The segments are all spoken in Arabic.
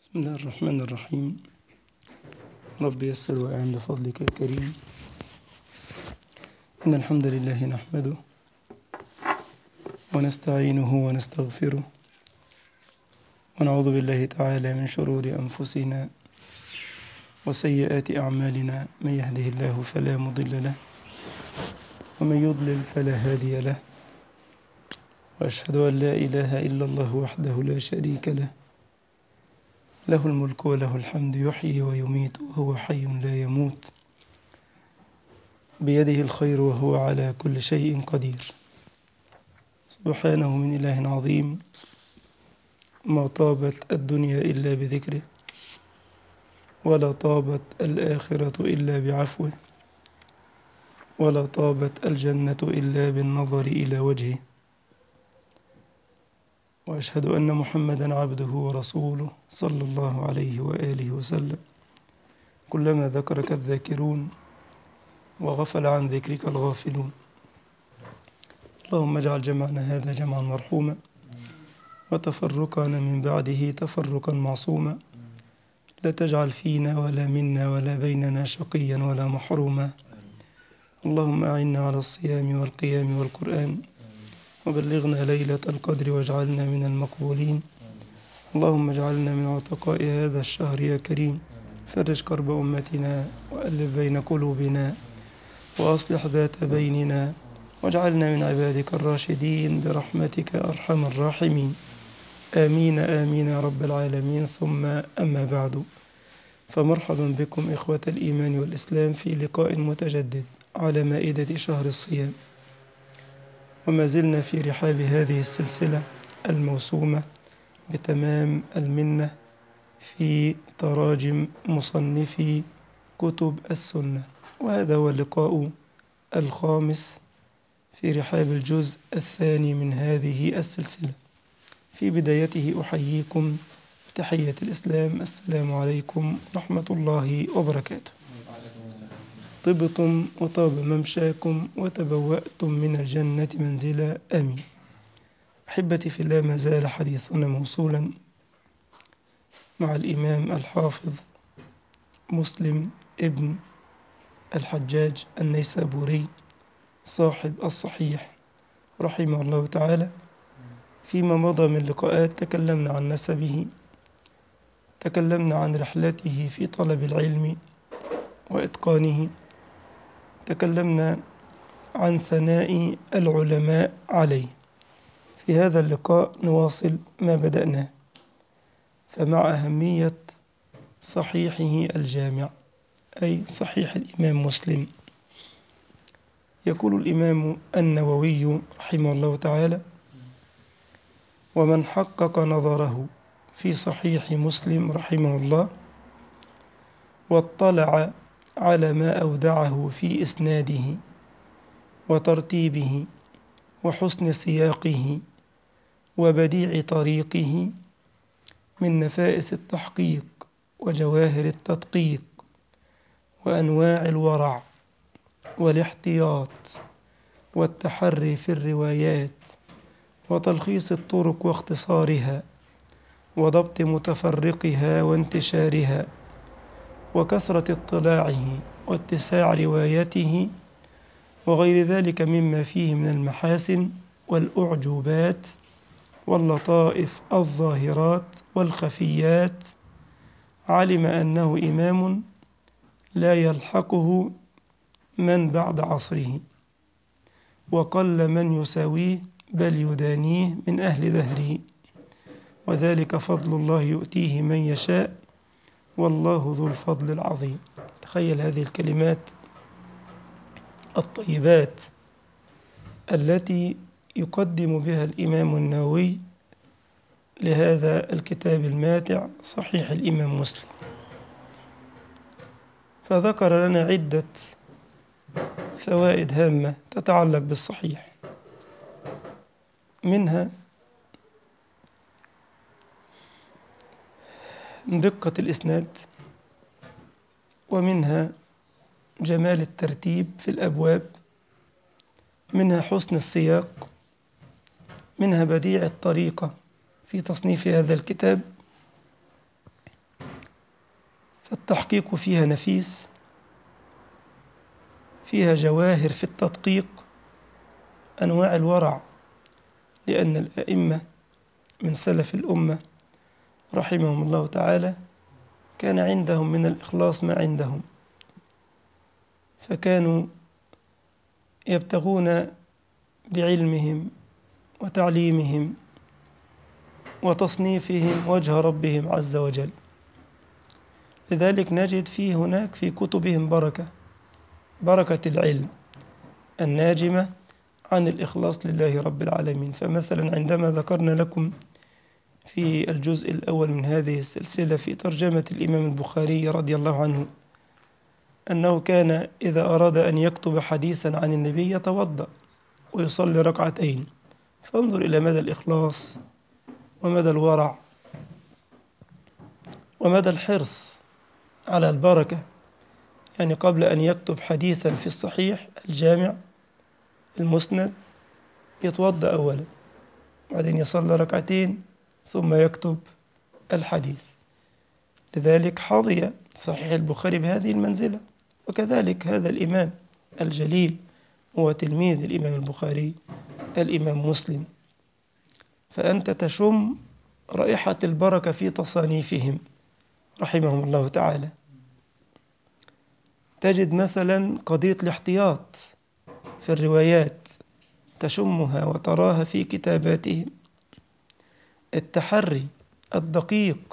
بسم الله الرحمن الرحيم. رب يسر وأعن بفضلك الكريم. إن الحمد لله نحمده ونستعينه ونستغفره ونعوذ بالله تعالى من شرور أنفسنا وسيئات أعمالنا. من يهده الله فلا مضل له ومن يضلل فلا هادي له، وأشهد أن لا إله إلا الله وحده لا شريك له، له الملك وله الحمد، يحيي ويميت وهو حي لا يموت، بيده الخير وهو على كل شيء قدير. سبحانه من إله عظيم، ما طابت الدنيا إلا بذكره، ولا طابت الآخرة إلا بعفوه، ولا طابت الجنة إلا بالنظر إلى وجهه. وأشهد أن محمدا عبده ورسوله صلى الله عليه وآله وسلم. كلما ذكرك الذاكرون وغفل عن ذكرك الغافلون. اللهم اجعل جمعنا هذا جمعا مرحوما، وتفرقنا من بعده تفرقا معصوما. لا تجعل فينا ولا منا ولا بيننا شقيا ولا محروما. اللهم أعنا على الصيام والقيام والقرآن، وبلغنا ليلة القدر واجعلنا من المقبولين. اللهم اجعلنا من عتقاء هذا الشهر يا كريم. فرج كرب أمتنا وألف بين قلوبنا وأصلح ذات بيننا، واجعلنا من عبادك الراشدين برحمتك أرحم الراحمين. آمين آمين يا رب العالمين. ثم أما بعد، فمرحبا بكم إخوة الإيمان والإسلام في لقاء متجدد على مائدة شهر الصيام. وما زلنا في رحاب هذه السلسلة الموسومة بتمام المنة في تراجم مصنفي كتب السنة، وهذا هو اللقاء الخامس في رحاب الجزء الثاني من هذه السلسلة. في بدايته أحييكم تحية الإسلام، السلام عليكم ورحمة الله وبركاته. طبتم وطاب ممشاكم وتبوأتم من الجنة منزلا، آمين. أحبتي في الله، ما زال حديثنا موصولا مع الإمام الحافظ مسلم ابن الحجاج النيسابوري صاحب الصحيح رحمه الله تعالى. فيما مضى من لقاءات تكلمنا عن نسبه، تكلمنا عن رحلته في طلب العلم وإتقانه، تكلمنا عن ثناء العلماء عليه. في هذا اللقاء نواصل ما بدأناه، فمع أهمية صحيحه الجامع، أي صحيح الإمام مسلم، يقول الإمام النووي رحمه الله تعالى: ومن حقق نظره في صحيح مسلم رحمه الله واطلع على ما أودعه في إسناده وترتيبه وحسن سياقه وبديع طريقه من نفائس التحقيق وجواهر التدقيق وأنواع الورع والاحتياط والتحري في الروايات وتلخيص الطرق واختصارها وضبط متفرقها وانتشارها وكثرة اطلاعه واتساع روايته وغير ذلك مما فيه من المحاسن والأعجوبات واللطائف الظاهرات والخفيات، علم أنه إمام لا يلحقه من بعد عصره، وقل من يساويه بل يدانيه من أهل دهره، وذلك فضل الله يؤتيه من يشاء والله ذو الفضل العظيم. تخيل هذه الكلمات الطيبات التي يقدم بها الإمام النووي لهذا الكتاب الماتع صحيح الإمام مسلم. فذكر لنا عدة فوائد هامة تتعلق بالصحيح، منها دقة الإسناد، ومنها جمال الترتيب في الأبواب، منها حسن السياق، منها بديع الطريقة في تصنيف هذا الكتاب، فالتحقيق فيها نفيس، فيها جواهر في التدقيق، أنواع الورع، لأن الأئمة من سلف الأمة رحمهم الله تعالى كان عندهم من الإخلاص ما عندهم، فكانوا يبتغون بعلمهم وتعليمهم وتصنيفهم وجه ربهم عز وجل. لذلك نجد هناك في كتبهم بركة العلم الناجمة عن الإخلاص لله رب العالمين. فمثلا عندما ذكرنا لكم في الجزء الأول من هذه السلسلة في ترجمة الإمام البخاري رضي الله عنه أنه كان إذا أراد أن يكتب حديثا عن النبي يتوضأ ويصلي ركعتين. فانظر إلى مدى الإخلاص ومدى الورع ومدى الحرص على البركة. يعني قبل أن يكتب حديثا في الصحيح الجامع المسند يتوضأ أولا، بعدين يصلي ركعتين ثم يكتب الحديث. لذلك حظي صحيح البخاري بهذه المنزلة. وكذلك هذا الإمام الجليل هو تلميذ الإمام البخاري الإمام مسلم، فأنت تشم رائحة البركة في تصانيفهم رحمهم الله تعالى. تجد مثلا قضية الاحتياط في الروايات تشمها وتراها في كتاباتهم، التحري الدقيق،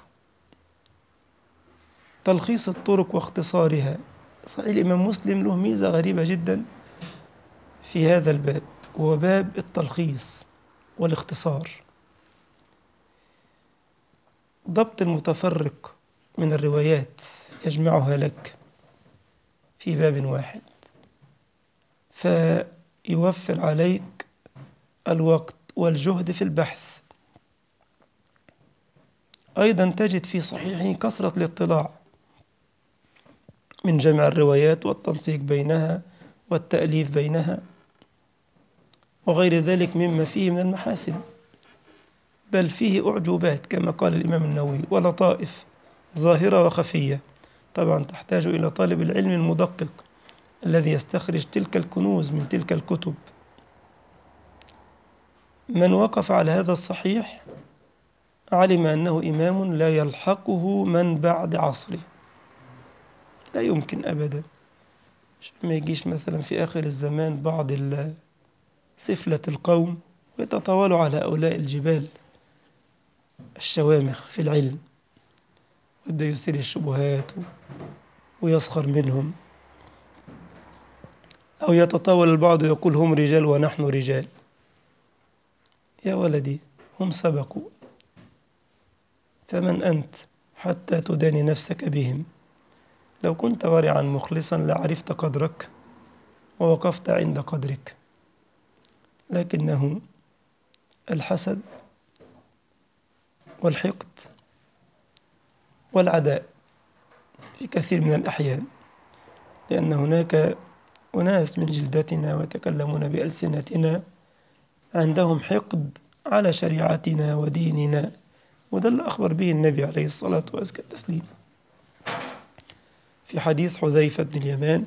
تلخيص الطرق واختصارها. صحيح الإمام مسلم له ميزة غريبة جدا في هذا الباب، وهو باب التلخيص والاختصار. ضبط المتفرق من الروايات يجمعها لك في باب واحد، فيوفر عليك الوقت والجهد في البحث. أيضا تجد في صحيحه كثرة الاطلاع من جمع الروايات والتنسيق بينها والتأليف بينها وغير ذلك مما فيه من المحاسن، بل فيه أعجوبات كما قال الإمام النووي ولطائف ظاهرة وخفية. طبعا تحتاج إلى طالب العلم المدقق الذي يستخرج تلك الكنوز من تلك الكتب. من وقف على هذا الصحيح علم أنه إمام لا يلحقه من بعد عصره، لا يمكن أبدا. ما يجيش مثلا في آخر الزمان بعض سفلة القوم ويتطاولوا على هؤلاء الجبال الشوامخ في العلم، ويبدأ يثير الشبهات ويسخر منهم، أو يتطاول البعض ويقول هم رجال ونحن رجال. يا ولدي هم سبقوا، فمن أنت حتى تداني نفسك بهم؟ لو كنت ورعا مخلصا لعرفت قدرك ووقفت عند قدرك، لكنه الحسد والحقد والعداء في كثير من الأحيان، لأن هناك أناس من جلدتنا ويتكلمون بألسنتنا عندهم حقد على شريعتنا وديننا، وده اللي أخبر به النبي عليه الصلاة وأزكى التسليم في حديث حذيفة بن اليمان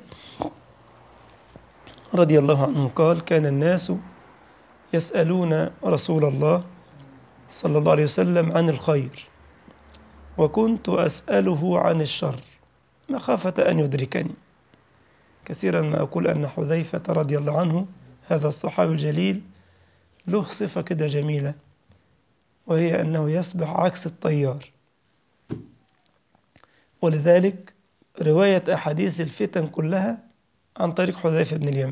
رضي الله عنه قال: كان الناس يسألون رسول الله صلى الله عليه وسلم عن الخير، وكنت أسأله عن الشر مخافة أن يدركني. كثيرا ما أقول أن حذيفة رضي الله عنه هذا الصحابي الجليل له صفة كده جميلة، وهي أنه يسبح عكس التيار. ولذلك رواية أحاديث الفتن كلها عن طريق حذيفة بن اليمان،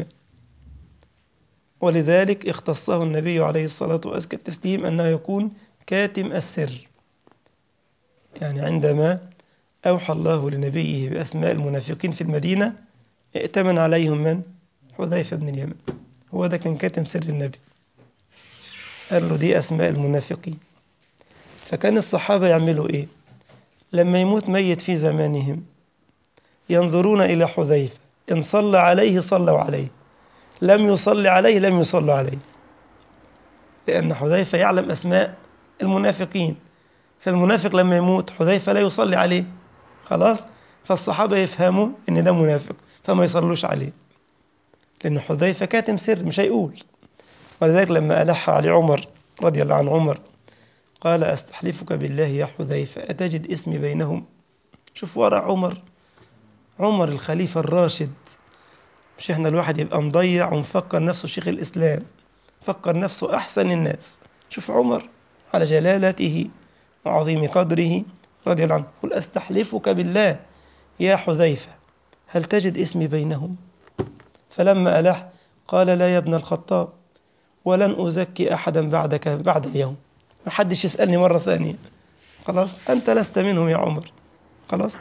ولذلك اختصه النبي عليه الصلاة وأزكى التسليم أنه يكون كاتم السر. يعني عندما أوحى الله لنبيه بأسماء المنافقين في المدينة ائتمن عليهم من؟ حذيفة بن اليمان، هو ده كان كاتم سر النبي، قال له دي أسماء المنافقين. فكان الصحابة يعملوا إيه؟ لما يموت ميت في زمانهم ينظرون إلى حذيفة، إن صلى عليه صلوا عليه، لم يصلي عليه لم يصلوا عليه، لأن حذيفة يعلم أسماء المنافقين. فالمنافق لما يموت حذيفة لا يصلي عليه، خلاص فالصحابة يفهموا إن ده منافق فما يصلوش عليه، لأن حذيفة كاتم سر مش هيقول. ولذلك لما ألح علي عمر رضي الله عن عمر قال أستحلفك بالله يا حذيفة أتجد اسمي بينهم. شوف ورع عمر، عمر الخليفة الراشد. مش إحنا الواحد يبقى مضيع ومفكر نفسه شيخ الإسلام، فكر نفسه أحسن الناس. شوف عمر على جلالته وعظيم قدره رضي الله عنه، قل أستحلفك بالله يا حذيفة هل تجد اسمي بينهم؟ فلما ألح قال لا يا ابن الخطاب ولن أزكي أحدا بعدك بعد اليوم، ما حدش يسألني مرة ثانية، خلاص أنت لست منهم يا عمر، خلاص.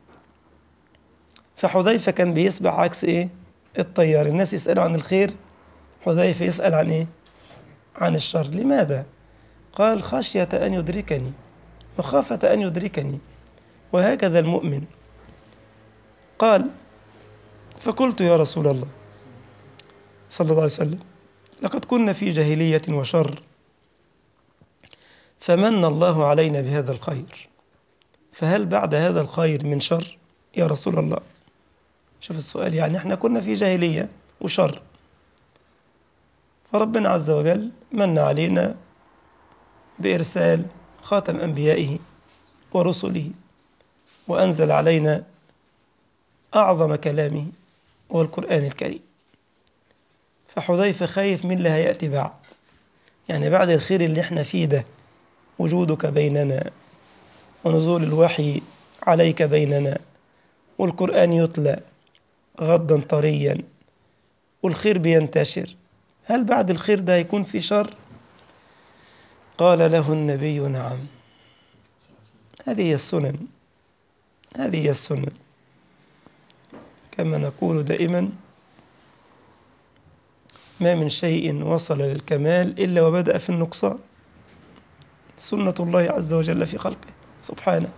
فحذيفة كان بيسبح عكس إيه؟ الطيار. الناس يسألوا عن الخير، حذيفة يسأل عن إيه؟ عن الشر. لماذا؟ قال خشية أن يدركني، مخافة أن يدركني، وهكذا المؤمن. قال فقلت يا رسول الله صلى الله عليه وسلم لقد كنا في جاهلية وشر فمن الله علينا بهذا الخير، فهل بعد هذا الخير من شر يا رسول الله؟ شوف السؤال، يعني احنا كنا في جاهلية وشر، فربنا عز وجل من علينا بإرسال خاتم أنبيائه ورسله، وأنزل علينا أعظم كلامه هو القرآن الكريم. فحذيفة خايف من اللي هيأتي بعد، يعني بعد الخير اللي احنا فيه ده، وجودك بيننا ونزول الوحي عليك بيننا والقرآن يتلى غدا طريا والخير بينتشر، هل بعد الخير ده يكون في شر؟ قال له النبي نعم، هذه هي السنن، هذه هي السنن. كما نقول دائما ما من شيء وصل للكمال إلا وبدأ في النقصان، سنة الله عز وجل في خلقه سبحانه.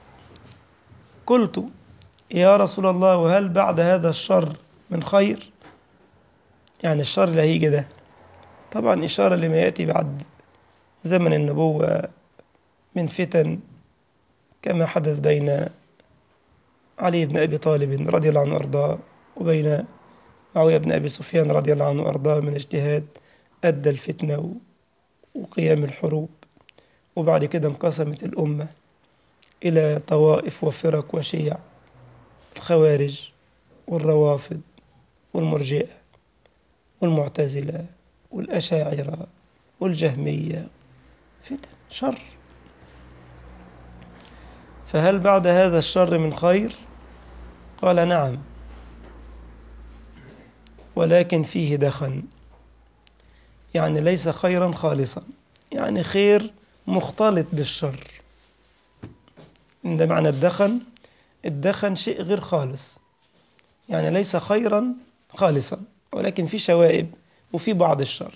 قلت يا رسول الله وهل بعد هذا الشر من خير؟ يعني الشر اللي هيجي ده طبعا إشارة لما يأتي بعد زمن النبوة من فتن، كما حدث بين علي بن أبي طالب رضي الله عنه وأرضاه وبين معاوية بن أبي سفيان رضي الله عنه وأرضاه من اجتهاد أدى الفتنة وقيام الحروب. وبعد كده انقسمت الأمة إلى طوائف وفرق وشيع، الخوارج والروافض والمرجئة والمعتزلة والأشاعرة والجهمية، فتن شر. فهل بعد هذا الشر من خير؟ قال نعم، ولكن فيه دخن، يعني ليس خيرا خالصا، يعني خير مختلط بالشر. ده معنى الدخن، الدخن شيء غير خالص، يعني ليس خيرا خالصا ولكن في شوائب وفي بعض الشر.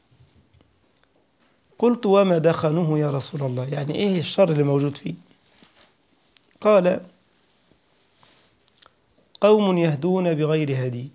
قلت وما دخنه يا رسول الله، يعني ايه الشر اللي موجود فيه؟ قال قوم يهدون بغير هدي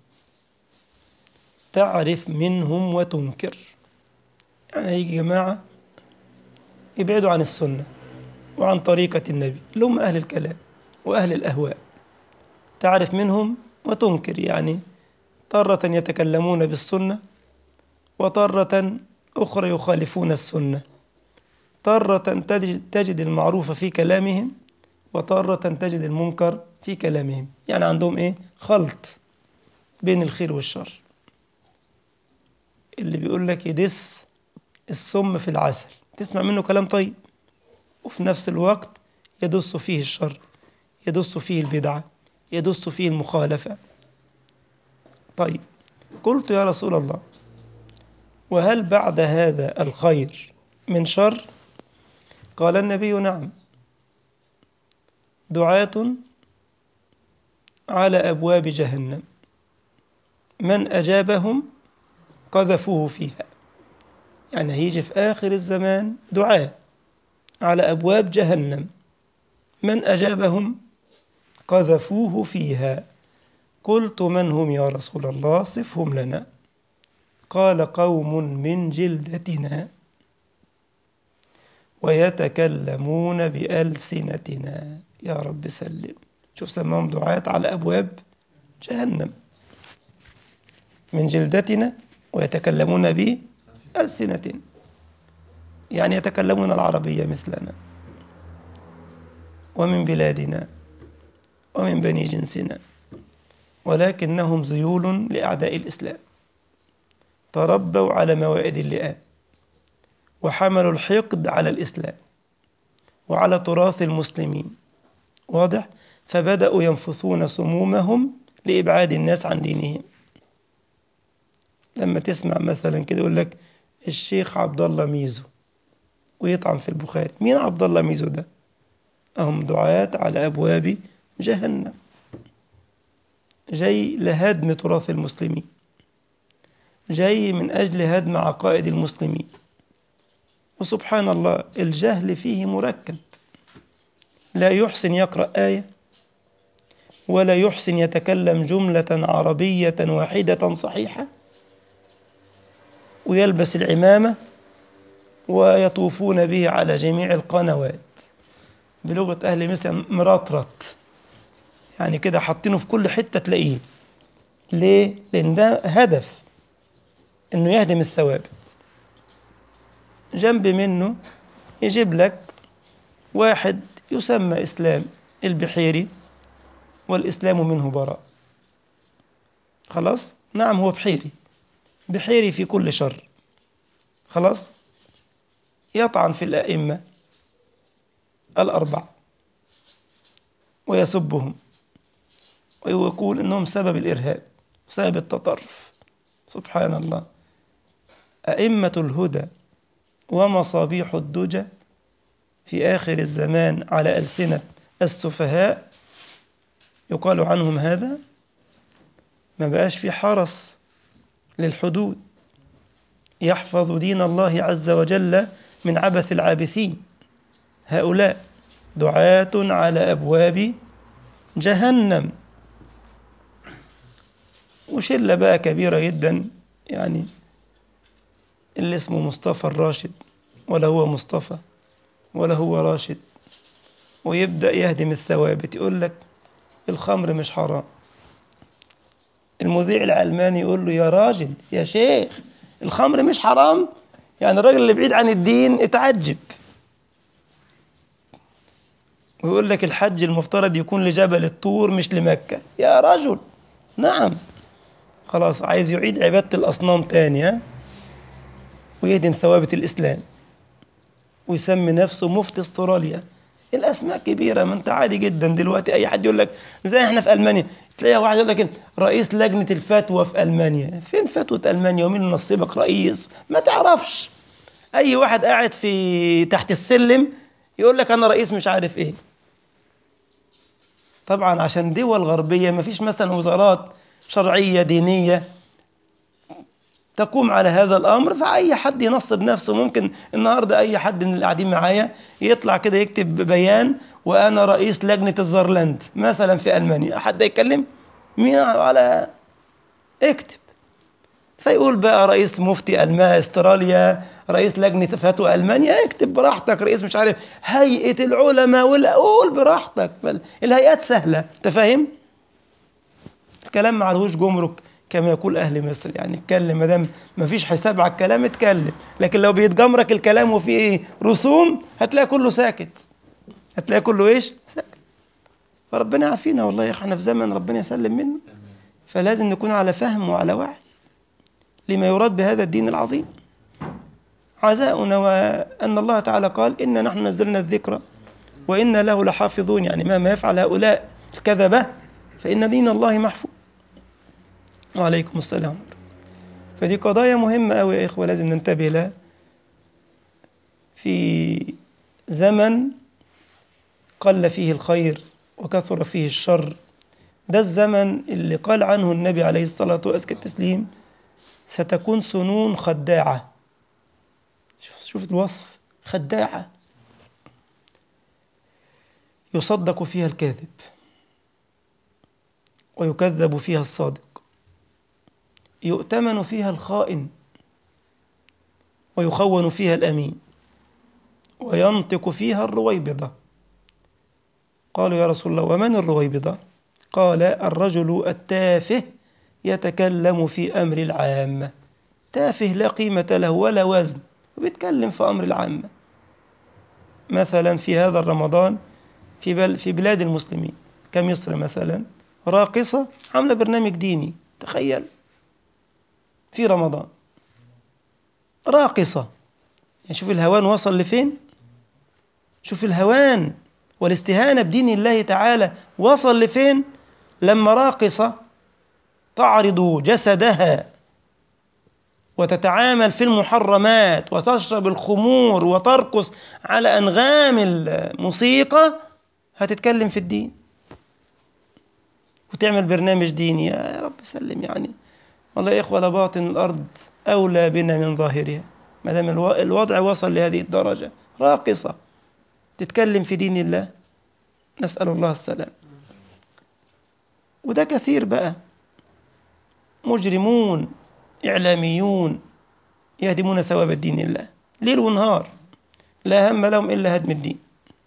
تعرف منهم وتنكر، يعني يجي جماعة يبعدوا عن السنة وعن طريقة النبي، لهم أهل الكلام وأهل الأهواء، تعرف منهم وتنكر، يعني تارة يتكلمون بالسنة وتارة أخرى يخالفون السنة، تارة تجد المعروف في كلامهم وتارة تجد المنكر في كلامهم، يعني عندهم إيه؟ خلط بين الخير والشر. اللي بيقول لك يدس السم في العسل، تسمع منه كلام طيب وفي نفس الوقت يدس فيه الشر، يدس فيه البدعة، يدس فيه المخالفة. طيب قلت يا رسول الله وهل بعد هذا الخير من شر؟ قال النبي نعم، دعاة على أبواب جهنم من أجابهم قذفوه فيها، يعني هيجي في آخر الزمان دعاة على أبواب جهنم من أجابهم قذفوه فيها. قلت من هم يا رسول الله؟ صفهم لنا. قال قوم من جلدتنا ويتكلمون بألسنتنا. يا رب سلم. شوف سماهم دعاة على أبواب جهنم من جلدتنا ويتكلمون بألسنة، يعني يتكلمون العربية مثلنا ومن بلادنا ومن بني جنسنا، ولكنهم ذيول لأعداء الإسلام، تربوا على موائد اللئام وحملوا الحقد على الإسلام وعلى تراث المسلمين، واضح؟ فبدأوا ينفثون سمومهم لإبعاد الناس عن دينهم. لما تسمع مثلا كده يقول لك الشيخ عبد الله ميزو ويطعن في البخاري، مين عبد الله ميزو ده؟ هم دعاة على أبواب جهنم، جاي لهدم تراث المسلمين، جاي من أجل هدم عقائد المسلمين. وسبحان الله الجهل فيه مركب، لا يحسن يقرأ آية ولا يحسن يتكلم جملة عربية واحدة صحيحة، ويلبس العمامة ويطوفون به على جميع القنوات، بلغة أهل مصر مرطرط، يعني كده حاطينه في كل حتة تلاقيه. ليه؟ لأن ده هدف إنه يهدم الثوابت. جنب منه يجيب لك واحد يسمى إسلام البحيري والإسلام منه براء. خلاص؟ نعم هو بحيري، بحيري في كل شر. خلاص؟ يطعن في الأئمة الأربعة ويسبهم ويقول إنهم سبب الإرهاب وسبب التطرف. سبحان الله، أئمة الهدى ومصابيح الدجى في آخر الزمان على ألسنة السفهاء يقال عنهم هذا. ما بقاش في حرس للحدود يحفظ دين الله عز وجل من عبث العابثين. هؤلاء دعاة على أبواب جهنم، وشلة بقى كبيرة جدا، يعني اللي اسمه مصطفى الراشد، ولا هو مصطفى ولا هو راشد، ويبدأ يهدم الثوابت. يقول لك الخمر مش حرام، المذيع العلماني يقول له يا راجل يا شيخ الخمر مش حرام، يعني الراجل اللي بعيد عن الدين اتعجب. ويقول لك الحج المفترض يكون لجبل الطور مش لمكة، يا رجل. نعم، خلاص عايز يعيد عبادة الأصنام تاني، ها؟ ويهدم ثوابت الإسلام ويسمي نفسه مفتي استراليا. الأسماء كبيرة، ما أنت عادي جدا دلوقتي أي حد يقول لك زي إحنا في ألمانيا، تلاقي واحد يقول لك رئيس لجنة الفتوى في ألمانيا. فين فتوى ألمانيا ومين نصيبك رئيس؟ ما تعرفش. أي واحد قاعد في تحت السلم يقول لك أنا رئيس مش عارف إيه. طبعا عشان دول غربية ما فيش مثلا وزارات شرعية دينية تقوم على هذا الأمر، فأي حد ينصب نفسه. ممكن النهاردة أي حد من اللي قاعدين معايا يطلع كده يكتب بيان وأنا رئيس لجنة الزرلاند مثلا في ألمانيا، حد يتكلم مين على اكتب، فيقول بقى رئيس مفتي استراليا، رئيس لجنة فتوى ألمانيا، اكتب براحتك، رئيس مش عارف هيئة العلماء، ولا قول براحتك، بل الهيئات سهلة. تفهم الكلام ما عليهوش جمرك كما يقول أهل مصر، يعني اتكلم ما دام ما فيش حساب على الكلام اتكلم، لكن لو بيتجمرك الكلام وفيه رسوم هتلاقي كله ساكت، هتلاقي كله ايش؟ ساكت. فربنا يعافينا والله يا اخي، احنا في زمن ربنا يسلم منه، فلازم نكون على فهم وعلى وعي لما يراد بهذا الدين العظيم. عزاؤنا وأن الله تعالى قال إنا نحن نزلنا الذكر وإنا له لحافظون، يعني مهما يفعل هؤلاء الكذبة فإن دين الله محفوظ. وعليكم السلام. فدي قضايا مهمة أوي يا إخوة، لازم ننتبه لها في زمن قل فيه الخير وكثر فيه الشر. ده الزمن اللي قال عنه النبي عليه الصلاة وأزكى التسليم ستكون سنون خداعة. شوف الوصف، خداعة، يصدق فيها الكاذب ويكذب فيها الصادق، يؤتمن فيها الخائن ويخون فيها الأمين، وينطق فيها الرويبضة، قالوا يا رسول الله ومن الرويبضة؟ قال الرجل التافه يتكلم في أمر العامة. تافه لا قيمة له ولا وزن وبيتكلم في أمر العامة. مثلا في هذا الرمضان في بلاد المسلمين كمصر مثلا راقصة عاملة برنامج ديني، تخيل، في رمضان راقصة. يعني شوف الهوان وصل لفين، شوف الهوان والاستهانة بدين الله تعالى وصل لفين، لما راقصة تعرض جسدها وتتعامل في المحرمات وتشرب الخمور وترقص على أنغام الموسيقى هتتكلم في الدين وتعمل برنامج ديني. يا رب سلم. يعني والله يا إخوة لباطن الأرض أولى بنا من ظاهرها ما دام الوضع وصل لهذه الدرجة. راقصة تتكلم في دين الله، نسأل الله السلام. وده كثير بقى، مجرمون إعلاميون يهدمون ثواب الدين الله ليل ونهار، لا هم لهم إلا هدم الدين،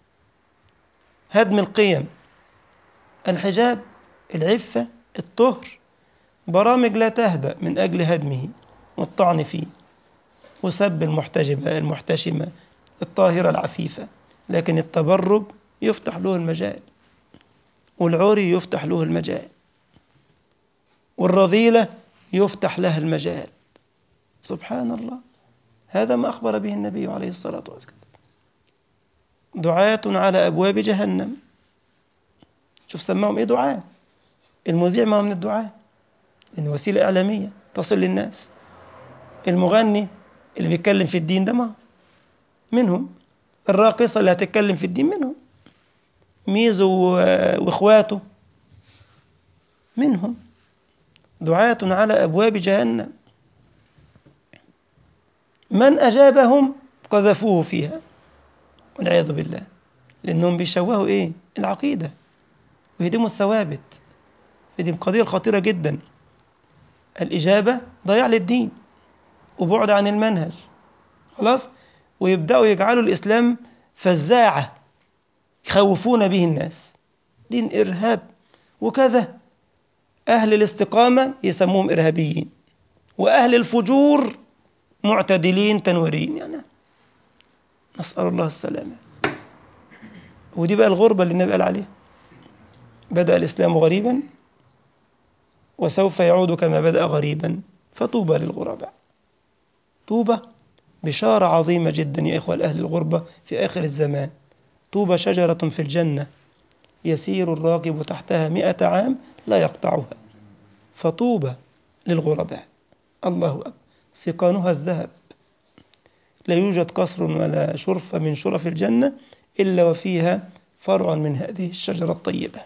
هدم القيم، الحجاب، العفة، الطهر، برامج لا تهدأ من أجل هدمه والطعن فيه وسب المحتجبة المحتشمة الطاهرة العفيفة. لكن التبرج يفتح له المجال، والعري يفتح له المجال، والرذيلة يفتح لها المجال. سبحان الله. هذا ما أخبر به النبي عليه الصلاة والسلام. دعاة على أبواب جهنم. شوف سماهم إيه؟ دعاة. المذيع ما هو من الدعاة، إنه وسيلة إعلامية تصل للناس. المغني اللي بيتكلم في الدين ده ما منهم. الراقصة اللي هتتكلم في الدين منهم. ميزو وإخواته منهم. دعاة على أبواب جهنم، من أجابهم قذفوه فيها والعياذ بالله. لأنهم بيشوهوا إيه؟ العقيدة ويهدموا الثوابت. دي قضية خطيرة جدا. الإجابة ضياع للدين وبعد عن المنهج، خلاص. ويبدأوا يجعلوا الإسلام فزاعة يخوفون به الناس، دين إرهاب وكذا. أهل الاستقامة يسموهم إرهابيين، وأهل الفجور معتدلين تنويريين. يعني نسأل الله السلامة. ودي بقى الغربة اللي النبي قال عليها، بدأ الإسلام غريبا وسوف يعود كما بدأ غريبا فطوبى للغرباء. طوبى بشارة عظيمة جدا يا إخوة لأهل الغربة في آخر الزمان. طوبى شجرة في الجنة يسير الراكب تحتها 100 عام لا يقطعها، فطوبى للغرباء. الله أكبر. سقانها الذهب، لا يوجد قصر ولا شرفة من شرف الجنة إلا وفيها فرع من هذه الشجرة الطيبة.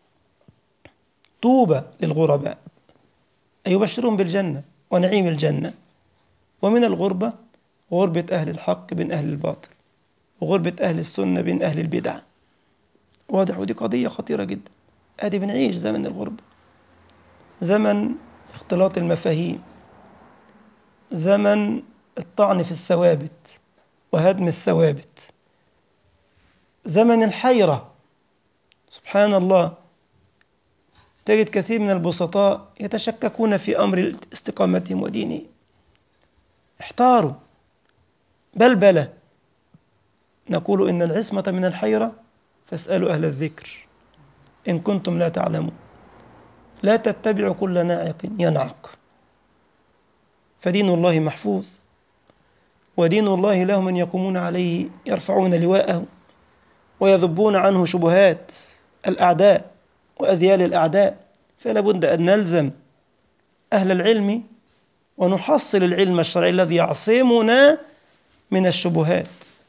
طوبى للغرباء، أي يبشرون بالجنة ونعيم الجنة. ومن الغربة غربة أهل الحق بين أهل الباطل، وغربة أهل السنة بين أهل البدع. واضح؟ ودي قضية خطيرة جدا. أدي بنعيش زمن الغربة، زمن اختلاط المفاهيم، زمن الطعن في الثوابت وهدم الثوابت، زمن الحيرة. سبحان الله. تجد كثير من البسطاء يتشككون في أمر استقامتهم ودينهم، احتاروا بلبلة. نقول إن العصمة من الحيرة فاسألوا أهل الذكر إن كنتم لا تعلمون. لا تتبعوا كل ناعق ينعق، فدين الله محفوظ، ودين الله له من يقومون عليه يرفعون لواءه ويذبون عنه شبهات الأعداء وأذيال الأعداء. فلا بد أن نلزم أهل العلم ونحصل العلم الشرعي الذي يعصمنا من الشبهات.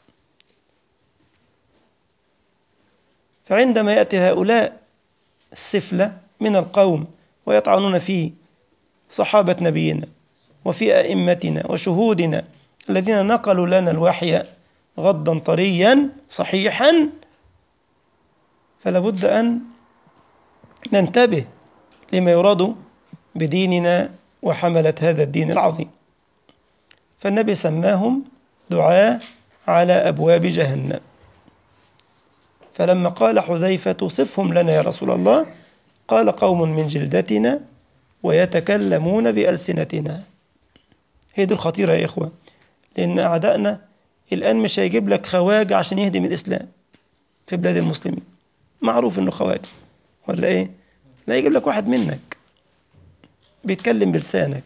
فعندما يأتي هؤلاء السفلة من القوم ويطعنون في صحابة نبينا وفي أئمتنا وشهودنا الذين نقلوا لنا الوحي غضا طريا صحيحا، فلا بد أن ننتبه لما يراد بديننا وحملة هذا الدين العظيم. فالنبي سماهم دعاة على أبواب جهنم. فلما قال حذيفة صفهم لنا يا رسول الله، قال قوم من جلدتنا ويتكلمون بألسنتنا. هي دي الخطيرة يا إخوة، لأن أعدائنا الآن مش هيجيب لك خواجة عشان يهدم الإسلام في بلاد المسلمين، معروف إنه خواجة ولا إيه؟ لا، يجيب لك واحد منك بيتكلم بلسانك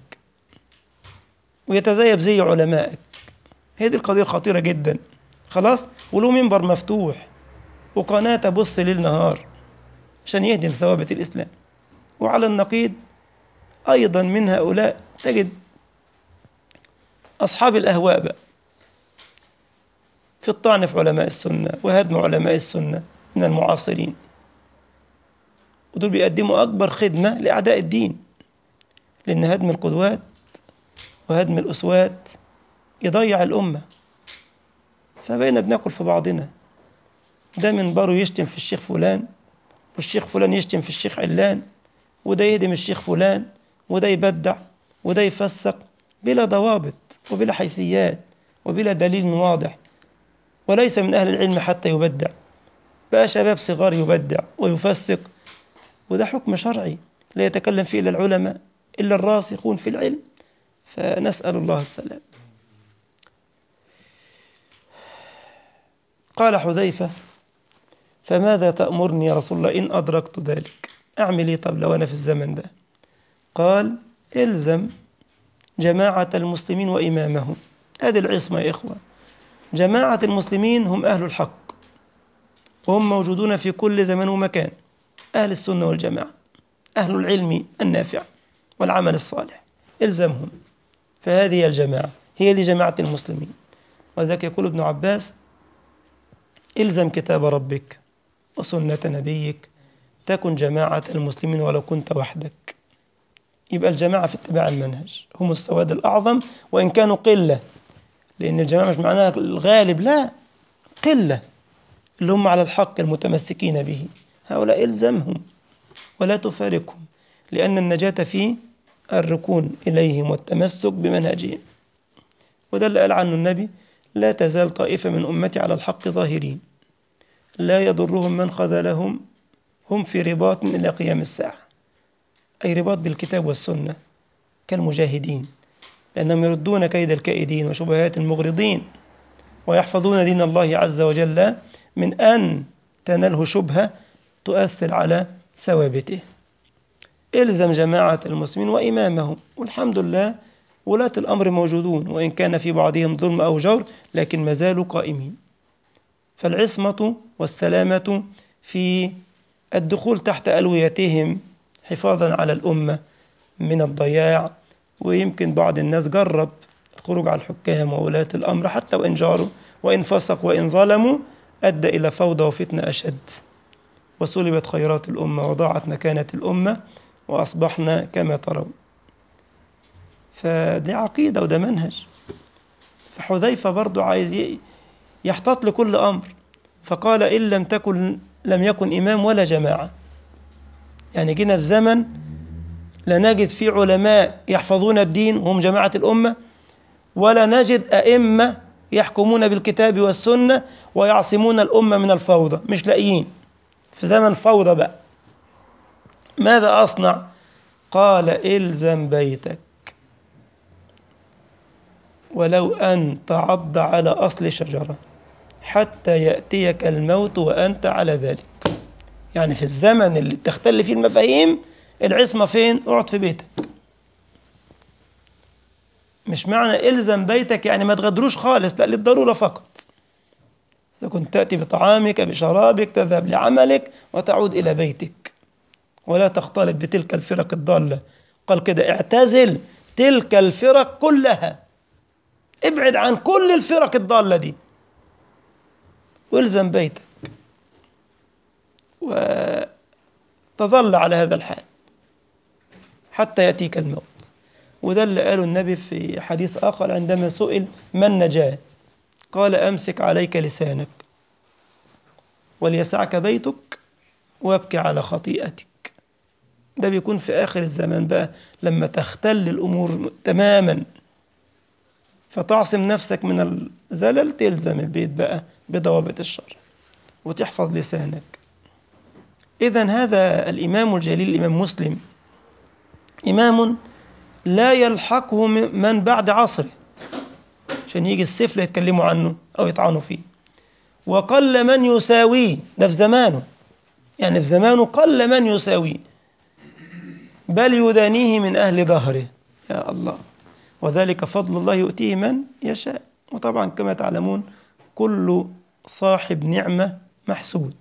ويتزيب زي علمائك. هي دي القضية الخطيرة جدا. خلاص، وله منبر مفتوح وقناة تبص ليل نهار عشان يهدم ثوابت الإسلام. وعلى النقيض أيضا من هؤلاء تجد أصحاب الأهواء بقى في الطعن في علماء السنة وهدم علماء السنة من المعاصرين، ودول بيقدموا أكبر خدمة لأعداء الدين، لأن هدم القدوات وهدم الأسوات يضيع الأمة. فبقينا بناكل في بعضنا، ده منبره يشتم في الشيخ فلان، والشيخ فلان يشتم في الشيخ علان، وده يهدم الشيخ فلان، وده يبدع وده يفسق بلا ضوابط وبلا حيثيات وبلا دليل واضح، وليس من أهل العلم حتى يبدع، بقى شباب صغار يبدع ويفسق، وده حكم شرعي لا يتكلم فيه إلا العلماء إلا الراسخون في العلم. فنسأل الله السلام. قال حذيفة: فماذا تأمرني يا رسول الله إن أدركت ذلك؟ أعمل إيه طب لو أنا في الزمن ده؟ قال: إلزم جماعة المسلمين وإمامهم. هذه العصمة يا إخوة. جماعة المسلمين هم أهل الحق، وهم موجودون في كل زمن ومكان، أهل السنة والجماعة، أهل العلم النافع والعمل الصالح، إلزمهم. فهذه هي الجماعة، هي دي جماعة المسلمين. وذلك يقول ابن عباس: إلزم كتاب ربك وسنة نبيك تكن جماعة المسلمين ولو كنت وحدك. يبقى الجماعة في اتباع المنهج هم السواد الأعظم، وإن كانوا قلة، لأن الجماعة مش معناها الغالب، لا، قلة اللي هم على الحق المتمسكين به، هؤلاء إلزمهم ولا تفارقهم، لأن النجاة في الركون إليهم والتمسك بمنهجهم. وده اللي قال عنه النبي: لا تزال طائفة من أمتي على الحق ظاهرين لا يضرهم من خذلهم هم في رباط إلى قيام الساعة، أي رباط بالكتاب والسنة كالمجاهدين، لأنهم يردون كيد الكائدين وشبهات المغرضين، ويحفظون دين الله عز وجل من أن تناله شبهة تؤثر على ثوابته. إلزم جماعة المسلمين وإمامهم. والحمد لله ولاة الأمر موجودون، وإن كان في بعضهم ظلم أو جور لكن ما زالوا قائمين. فالعصمة والسلامة في الدخول تحت ألويتهم حفاظا على الأمة من الضياع. ويمكن بعض الناس جرب الخروج على الحكام وولاة الأمر حتى وإن جاروا وإن فسقوا وإن ظلموا، أدى إلى فوضى وفتنة أشد، وسلبت خيرات الأمة وضاعت مكانة الأمة، وأصبحنا كما ترون. فدي عقيدة وده منهج. فحذيفة برضو عايز يحتاط لكل أمر، فقال: إن لم يكن إمام ولا جماعة. يعني جينا في زمن لا نجد فيه علماء يحفظون الدين وهم جماعة الأمة، ولا نجد أئمة يحكمون بالكتاب والسنة ويعصمون الأمة من الفوضى، مش لاقيين. في زمن فوضى بقى، ماذا أصنع؟ قال: إلزم بيتك ولو أن تعض على أصل شجرة حتى يأتيك الموت وأنت على ذلك. يعني في الزمن اللي تختل فيه المفاهيم، العصمة فين؟ اقعد في بيتك. مش معنى إلزم بيتك يعني ما تغدروش خالص، لا، للضرورة فقط. إذا كنت تأتي بطعامك بشرابك تذهب لعملك وتعود إلى بيتك، ولا تختلط بتلك الفرق الضالة. قال كده: اعتزل تلك الفرق كلها، ابعد عن كل الفرق الضالة دي والزم بيتك وتظل على هذا الحال حتى يأتيك الموت. وده اللي قاله النبي في حديث آخر عندما سئل: ما النجاة؟ قال: أمسك عليك لسانك وليسعك بيتك وابكي على خطيئتك. ده بيكون في آخر الزمان بقى، لما تختل الأمور تماما فتعصم نفسك من الزلل، تلزم البيت بقى بضوابط الشرع. وتحفظ لسانك. إذن هذا الإمام الجليل الإمام مسلم إمام لا يلحقه من بعد عصره عشان يجي السيف لا يتكلموا عنه أو يطعنوا فيه، وقل من يساويه. ده في زمانه، يعني في زمانه قل من يساويه، بل يدانيه من أهل ظهره. يا الله، وذلك فضل الله يؤتيه من يشاء. وطبعا كما تعلمون كل صاحب نعمة محسود.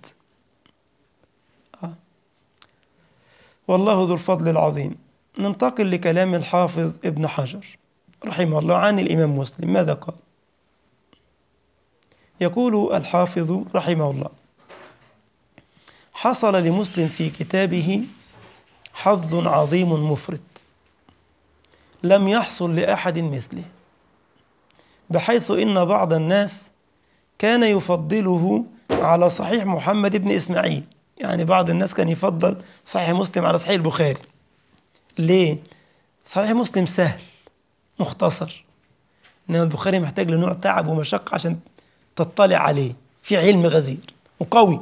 والله ذو الفضل العظيم. ننتقل لكلام الحافظ ابن حجر رحمه الله عن الإمام مسلم. ماذا قال؟ يقول الحافظ رحمه الله: حصل لمسلم في كتابه حظ عظيم مفرط لم يحصل لأحد مثله، بحيث إن بعض الناس كان يفضله على صحيح محمد بن إسماعيل. يعني بعض الناس كان يفضل صحيح مسلم على صحيح البخاري. ليه؟ صحيح مسلم سهل مختصر، إنما البخاري محتاج لنوع تعب ومشقة عشان تطلع عليه، في علم غزير وقوي،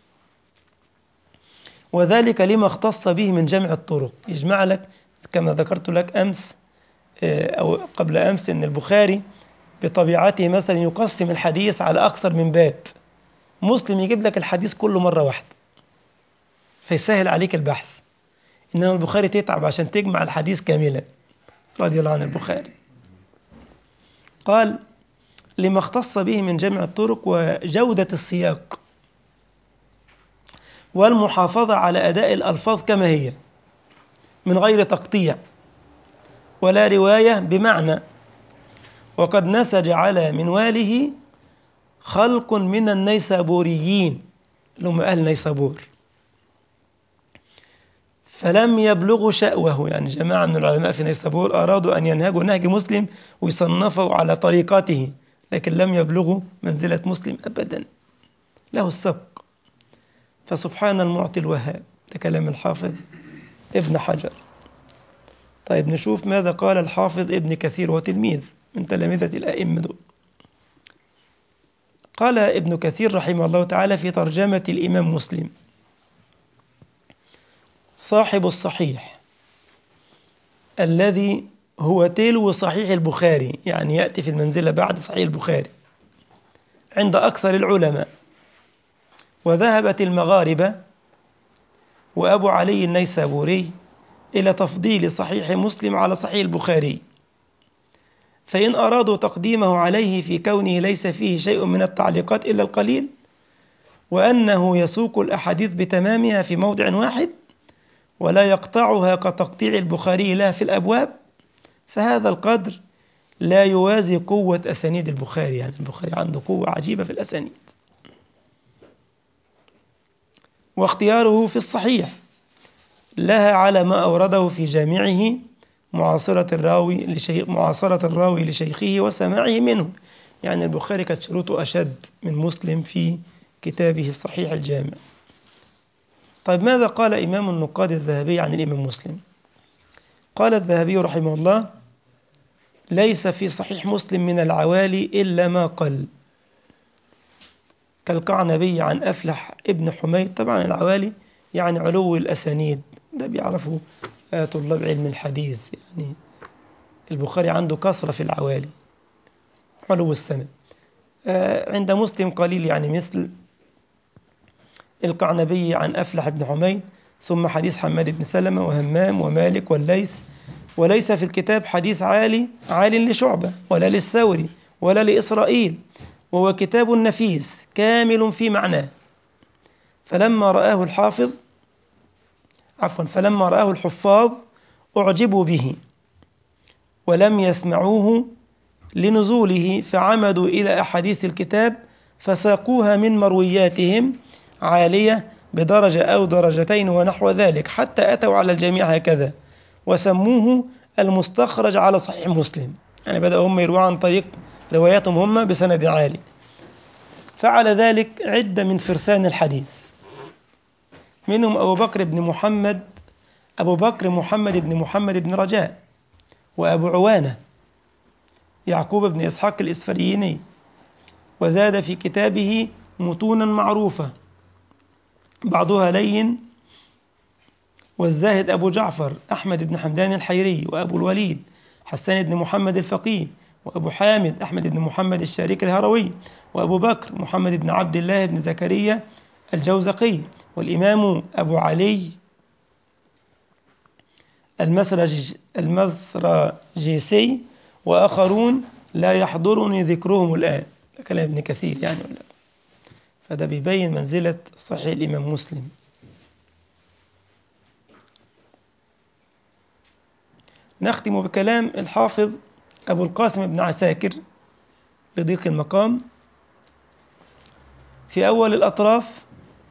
وذلك لما اختص به من جمع الطرق. يجمع لك كما ذكرت لك أمس أو قبل أمس أن البخاري بطبيعته مثلا يقسم الحديث على أكثر من باب. مسلم يجيب لك الحديث كله مرة واحدة فيسهل عليك البحث، إنما البخاري تتعب عشان تجمع الحديث كاملا رضي الله عن البخاري. قال: لما اختص به من جمع الطرق وجودة السياق والمحافظة على أداء الألفاظ كما هي من غير تقطيع ولا رواية بمعنى. وقد نسج على منواله خلق من النيسابوريين اللي هم أهل نيسابور، فلم يبلغوا شأوه. يعني جماعة من العلماء في نيسابور أرادوا أن ينهجوا نهج مسلم ويصنفوا على طريقته، لكن لم يبلغوا منزلة مسلم أبدا، له السبق. فسبحان المعطي الوهاب. ده كلام الحافظ ابن حجر. طيب نشوف ماذا قال الحافظ ابن كثير وتلميذ من تلامذة الأئمة دول. قال ابن كثير رحمه الله تعالى في ترجمة الإمام مسلم: صاحب الصحيح الذي هو تلو صحيح البخاري، يعني يأتي في المنزلة بعد صحيح البخاري عند أكثر العلماء. وذهبت المغاربة وأبو علي النيسابوري إلى تفضيل صحيح مسلم على صحيح البخاري، فإن أرادوا تقديمه عليه في كونه ليس فيه شيء من التعليقات إلا القليل، وأنه يسوق الأحاديث بتمامها في موضع واحد ولا يقطعها كتقطيع البخاري لها في الأبواب، فهذا القدر لا يوازي قوة أسانيد البخاري. يعني البخاري عنده قوة عجيبة في الأسانيد. واختياره في الصحيح لها على ما أورده في جامعه معاصرة الراوي لشيخه وسماعه منه. يعني البخاري كانت شروطه أشد من مسلم في كتابه الصحيح الجامع. طيب ماذا قال إمام النقاد الذهبي عن الإمام مسلم؟ قال الذهبي رحمه الله: ليس في صحيح مسلم من العوالي إلا ما قل، كالقعنبي عن أفلح ابن حميد. طبعا العوالي يعني علو الأسانيد، ده بيعرفوا طلاب علم الحديث. يعني البخاري عنده كثرة في العوالي، علو السند. عند مسلم قليل، يعني مثل القعنبي عن أفلح بن حميد، ثم حديث حماد بن سلمة وهمام ومالك والليث. وليس في الكتاب حديث عال لشعبة ولا للثوري ولا لإسرائيل، وهو كتاب نفيس كامل في معناه. فلما رآه الحفاظ أعجبوا به ولم يسمعوه لنزوله، فعمدوا إلى أحاديث الكتاب فساقوها من مروياتهم عالية بدرجة أو درجتين ونحو ذلك، حتى أتوا على الجميع هكذا وسموه المستخرج على صحيح مسلم. يعني بدأوا هم يرووا عن طريق رواياتهم هم بسند عالي. فعل ذلك عدة من فرسان الحديث، منهم أبو بكر محمد بن محمد بن رجاء، وأبو عوانة يعقوب بن إسحاق الإسفرييني. وزاد في كتابه متونا معروفة بعضها لين. والزاهد أبو جعفر أحمد بن حمدان الحيري، وأبو الوليد حسان بن محمد الفقيه، وأبو حامد أحمد بن محمد الشارك الهروي، وأبو بكر محمد بن عبد الله بن زكريا الجوزقي، والإمام أبو علي المسرجيسي، وآخرون لا يحضرني ذكرهم الآن. ده كلام ابن كثير يعني، ولا فده بيبين منزلة صحيح الإمام مسلم. نختم بكلام الحافظ أبو القاسم بن عساكر بضيق المقام في أول الأطراف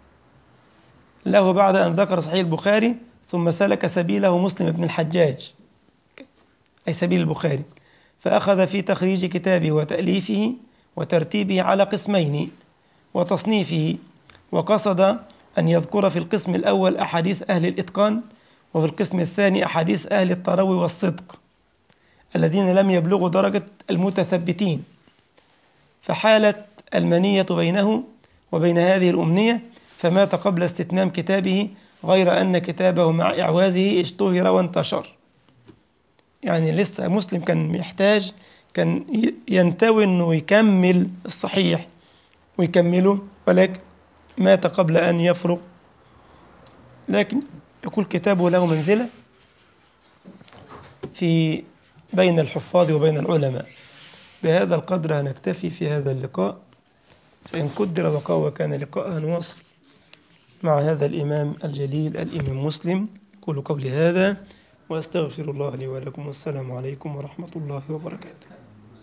له بعد أن ذكر صحيح البخاري، ثم سلك سبيله مسلم بن الحجاج أي سبيل البخاري، فأخذ في تخريج كتابه وتأليفه وترتيبه على قسمين وتصنيفه، وقصد أن يذكر في القسم الأول أحاديث أهل الإتقان، وفي القسم الثاني أحاديث أهل التروي والصدق الذين لم يبلغوا درجة المتثبتين، فحالت المنية بينه وبين هذه الأمنية، فمات قبل استتمام كتابه، غير أن كتابه مع إعوازه اشتهر وانتشر. يعني لسه مسلم كان يحتاج، كان ينتوي أنه يكمل الصحيح ويكمله، ولكن مات قبل أن يفرغ. لكن يقول كتابه له منزلة في بين الحفاظ وبين العلماء. بهذا القدر هنكتفي في هذا اللقاء، فإن قدر بقاء وكان لقاء نواصل مع هذا الإمام الجليل الإمام مسلم. أقول قولي هذا وأستغفر الله لي ولكم، والسلام عليكم ورحمة الله وبركاته.